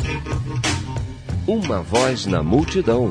Uma voz na multidão.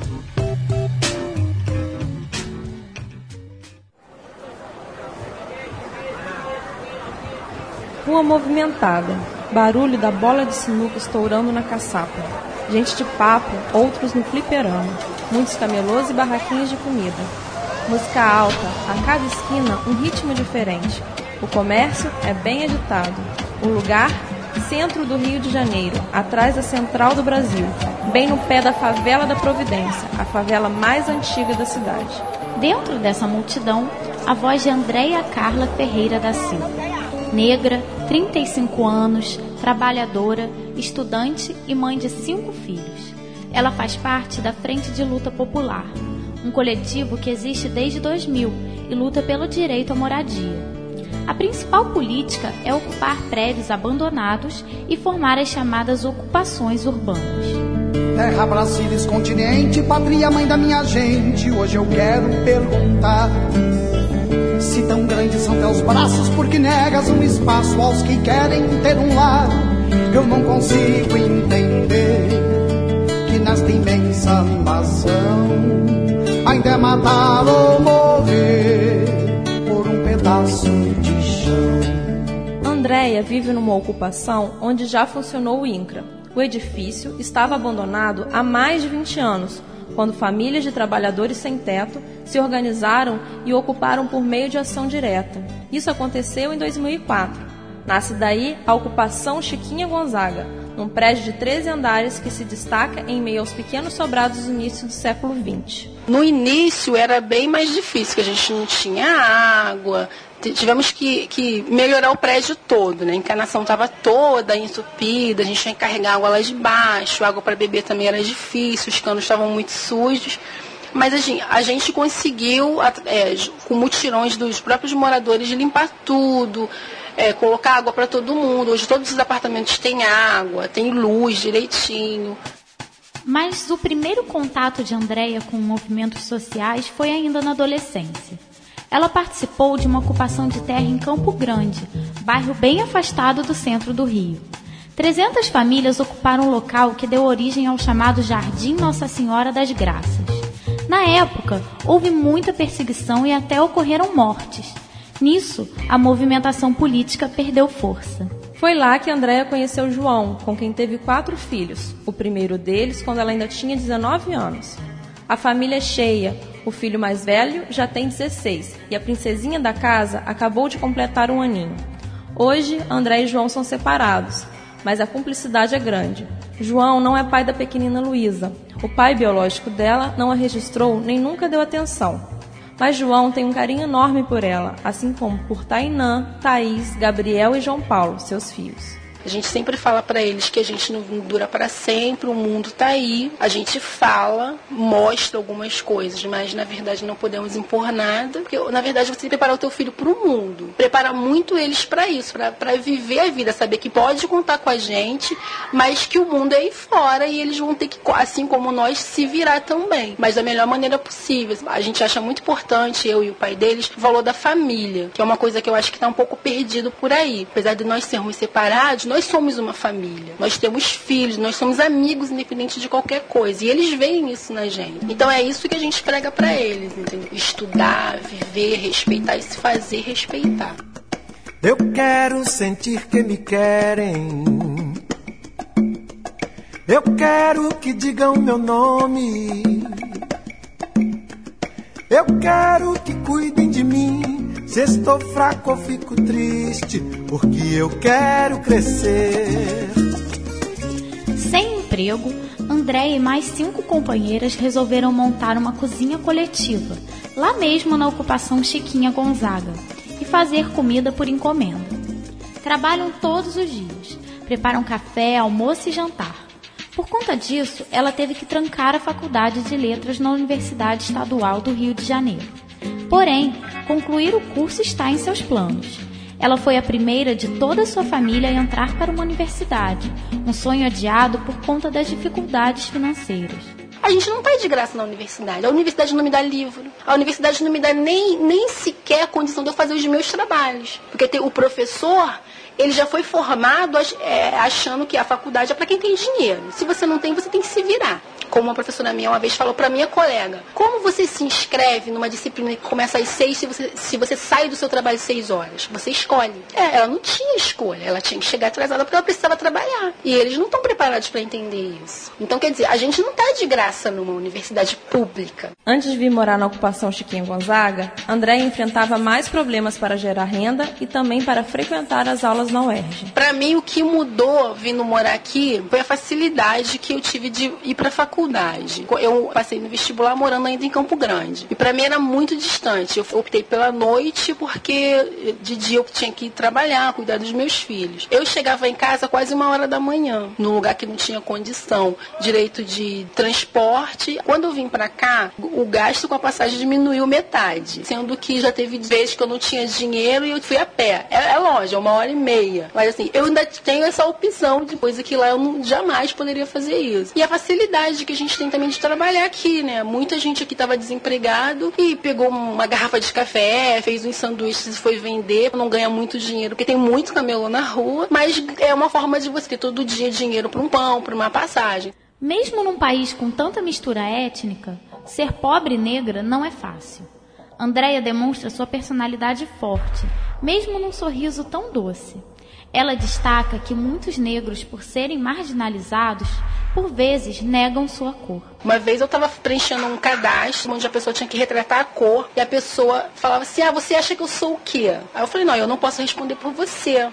Rua movimentada. Barulho da bola de sinuca estourando na caçapa. Gente de papo, outros no fliperama. Muitos camelôs e barraquinhas de comida. Música alta, a cada esquina um ritmo diferente. O comércio é bem agitado. O lugar, centro do Rio de Janeiro, atrás da Central do Brasil, bem no pé da favela da Providência, a favela mais antiga da cidade. Dentro dessa multidão, a voz de Andréia Carla Ferreira da Silva. Negra, 35 anos, trabalhadora, estudante e mãe de 5 filhos. Ela faz parte da Frente de Luta Popular, um coletivo que existe desde 2000 e luta pelo direito à moradia. A principal política é ocupar prédios abandonados e formar as chamadas ocupações urbanas. Terra, Brasília, continente, pátria, mãe da minha gente, hoje eu quero perguntar: se tão grandes são teus braços, por que negas um espaço aos que querem ter um lar? Eu não consigo entender que nesta imensa nação ainda é matar ou morrer por um pedaço de chão. Andréia vive numa ocupação onde já funcionou o INCRA. O edifício estava abandonado há mais de 20 anos, quando famílias de trabalhadores sem teto se organizaram e ocuparam por meio de ação direta. Isso aconteceu em 2004. Nasce daí a ocupação Chiquinha Gonzaga, num prédio de 13 andares que se destaca em meio aos pequenos sobrados do início do século XX. No início era bem mais difícil, que a gente não tinha água. Tivemos que melhorar o prédio todo, né? A encanação estava toda entupida, a gente tinha que carregar água lá de baixo, água para beber também era difícil, os canos estavam muito sujos. Mas a gente conseguiu, com mutirões dos próprios moradores, limpar tudo, colocar água para todo mundo. Hoje todos os apartamentos têm água, tem luz direitinho. Mas o primeiro contato de Andréia com movimentos sociais foi ainda na adolescência. Ela participou de uma ocupação de terra em Campo Grande, bairro bem afastado do centro do Rio. 300 famílias ocuparam um local que deu origem ao chamado Jardim Nossa Senhora das Graças. Na época, houve muita perseguição e até ocorreram mortes. Nisso, a movimentação política perdeu força. Foi lá que Andréia conheceu João, com quem teve 4 filhos, o primeiro deles quando ela ainda tinha 19 anos. A família é cheia, o filho mais velho já tem 16 e a princesinha da casa acabou de completar 1 aninho. Hoje, André e João são separados, mas a cumplicidade é grande. João não é pai da pequenina Luísa. O pai biológico dela não a registrou nem nunca deu atenção. Mas João tem um carinho enorme por ela, assim como por Tainã, Thaís, Gabriel e João Paulo, seus filhos. A gente sempre fala para eles que a gente não dura para sempre, o mundo está aí. A gente fala, mostra algumas coisas, mas na verdade não podemos impor nada. Porque na verdade você tem que preparar o teu filho para o mundo. Prepara muito eles para isso, para viver a vida, saber que pode contar com a gente, mas que o mundo é aí fora e eles vão ter que, assim como nós, se virar também. Mas da melhor maneira possível. A gente acha muito importante, eu e o pai deles, o valor da família, que é uma coisa que eu acho que está um pouco perdido por aí. Apesar de nós sermos separados, nós somos uma família, nós temos filhos, nós somos amigos independente de qualquer coisa, e eles veem isso na gente. Então é isso que a gente prega para eles, entendeu? Estudar, viver, respeitar e se fazer respeitar. Eu quero sentir que me querem, eu quero que digam meu nome, eu quero que cuidem de mim. Se estou fraco ou fico triste, porque eu quero crescer. Sem emprego, Andréia e mais 5 companheiras resolveram montar uma cozinha coletiva, lá mesmo na ocupação Chiquinha Gonzaga, e fazer comida por encomenda. Trabalham todos os dias, preparam café, almoço e jantar. Por conta disso, ela teve que trancar a Faculdade de Letras na Universidade Estadual do Rio de Janeiro. Porém, concluir o curso está em seus planos. Ela foi a primeira de toda a sua família a entrar para uma universidade, um sonho adiado por conta das dificuldades financeiras. A gente não está de graça na universidade. A universidade não me dá livro. A universidade não me dá nem sequer a condição de eu fazer os meus trabalhos. Porque o professor, ele já foi formado achando que a faculdade é para quem tem dinheiro. Se você não tem, você tem que se virar. Como uma professora minha uma vez falou para minha colega, como você se inscreve numa disciplina que começa às 6 se você sai do seu trabalho às 6 horas? Você escolhe. Ela não tinha escolha, ela tinha que chegar atrasada porque ela precisava trabalhar. E eles não estão preparados para entender isso. Então, quer dizer, a gente não está de graça numa universidade pública. Antes de vir morar na ocupação Chiquinha Gonzaga, Andréia enfrentava mais problemas para gerar renda e também para frequentar as aulas na UERJ. Para mim, o que mudou vindo morar aqui foi a facilidade que eu tive de ir para a faculdade. Eu passei no vestibular morando ainda em Campo Grande. E para mim era muito distante. Eu optei pela noite porque de dia eu tinha que ir trabalhar, cuidar dos meus filhos. Eu chegava em casa quase 1h da manhã, num lugar que não tinha condição, direito de transporte. Quando eu vim para cá, o gasto com a passagem diminuiu metade. Sendo que já teve vezes que eu não tinha dinheiro e eu fui a pé. É longe, é 1h30. Mas assim, eu ainda tenho essa opção de coisa que lá eu jamais poderia fazer isso. E a facilidade que a gente tem também de trabalhar aqui, né? Muita gente aqui estava desempregado e pegou uma garrafa de café, fez uns sanduíches e foi vender, não ganha muito dinheiro, porque tem muito camelô na rua, mas é uma forma de você ter todo dia dinheiro para um pão, para uma passagem. Mesmo num país com tanta mistura étnica, ser pobre e negra não é fácil. Andréia demonstra sua personalidade forte, mesmo num sorriso tão doce. Ela destaca que muitos negros, por serem marginalizados, por vezes negam sua cor. Uma vez eu estava preenchendo um cadastro onde a pessoa tinha que retratar a cor e a pessoa falava assim, você acha que eu sou o quê? Aí eu falei, não, eu não posso responder por você.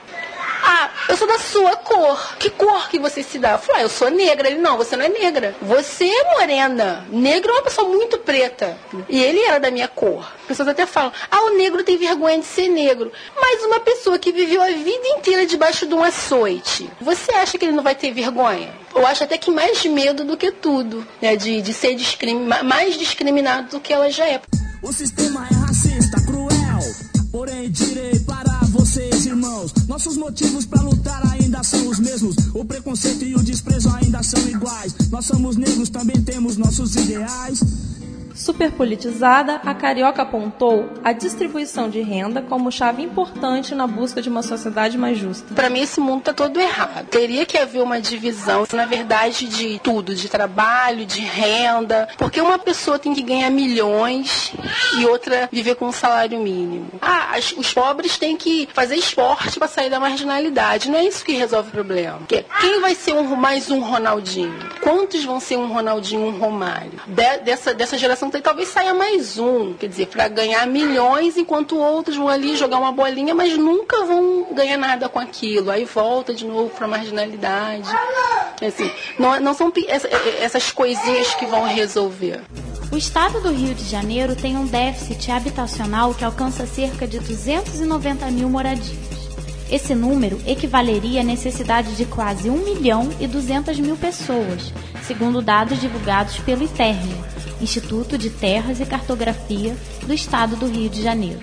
Eu sou da sua cor. Que cor que você se dá? Eu falei, eu sou negra. Ele, não, você não é negra. Você é morena. Negro é uma pessoa muito preta. E ele era da minha cor. As pessoas até falam, o negro tem vergonha de ser negro. Mas uma pessoa que viveu a vida inteira debaixo de um açoite, você acha que ele não vai ter vergonha? Eu acho até que mais medo do que tudo, né? De ser mais discriminado do que ela já é. O sistema é racista, cruel, porém direi para vocês, irmãos, nossos motivos para lutar ainda são os mesmos. O preconceito e o desprezo ainda são iguais. Nós somos negros, também temos nossos ideais. Superpolitizada, a Carioca apontou a distribuição de renda como chave importante na busca de uma sociedade mais justa. Para mim, esse mundo está todo errado. Teria que haver uma divisão, na verdade, de tudo, de trabalho, de renda, porque uma pessoa tem que ganhar milhões e outra viver com um salário mínimo. Os pobres têm que fazer esporte para sair da marginalidade. Não é isso que resolve o problema. Porque quem vai ser mais um Ronaldinho? Quantos vão ser um Ronaldinho, um Romário? Dessa geração talvez saia mais um, quer dizer, para ganhar milhões, enquanto outros vão ali jogar uma bolinha, mas nunca vão ganhar nada com aquilo. Aí volta de novo para a marginalidade. Assim, não são essas coisinhas que vão resolver. O estado do Rio de Janeiro tem um déficit habitacional que alcança cerca de 290 mil moradias. Esse número equivaleria à necessidade de quase 1.200.000 pessoas, segundo dados divulgados pelo ITERM, Instituto de Terras e Cartografia do Estado do Rio de Janeiro.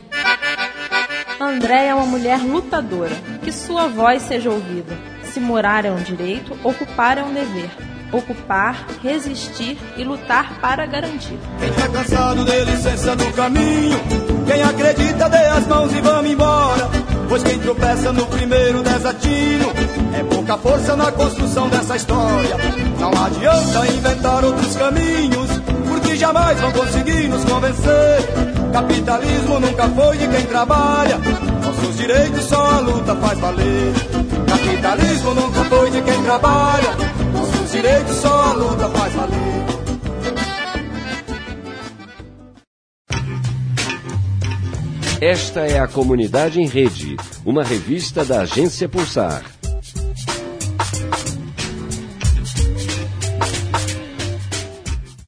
Andréia é uma mulher lutadora, que sua voz seja ouvida. Se morar é um direito, ocupar é um dever. Ocupar, resistir e lutar para garantir. Quem tá cansado dê licença no caminho, quem acredita dê as mãos e vamos embora, pois quem tropeça no primeiro desatino é pouca força na construção dessa história. Não adianta inventar outros caminhos, porque jamais vão conseguir nos convencer. Capitalismo nunca foi de quem trabalha, nossos direitos só a luta faz valer. Capitalismo nunca foi de quem trabalha, nossos direitos só a luta faz valer. Esta é a Comunidade em Rede, uma revista da Agência Pulsar.